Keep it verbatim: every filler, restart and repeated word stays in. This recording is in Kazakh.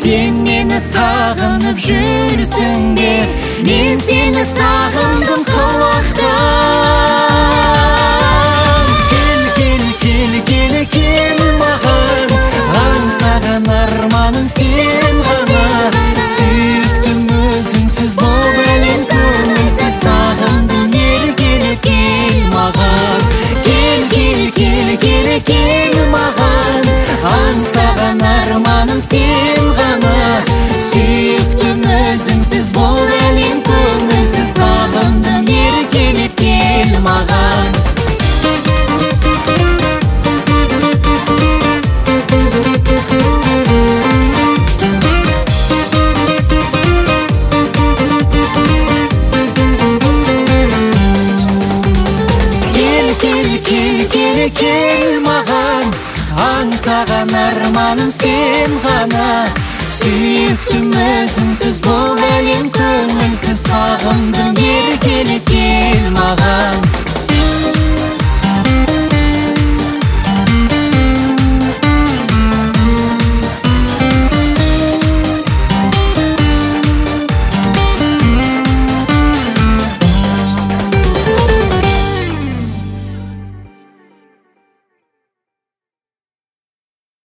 Sen meni sağınıp жүрсің бе? Мен сені сағындым қылақтан. Кел, кел, кел, кел, кел маған, аңсаған арманым сен ғана. Сүйіктім өзіңсіз бұл әлем көңілсіз, сағындым еркелеп кел маған. Кел, кел, кел, кел, кел маған, аңсаған арманым сен ғана. Сүйіктім өзіңсіз бұл әлем көңілсіз, сағындым еркелеп кел маған. Кел, кел, кел, кел, кел маған, аңсаған арманым сен ғана. Сүйіктім өзіңсіз бұл әлем көңілсіз, сағындым еркелеп кел маған.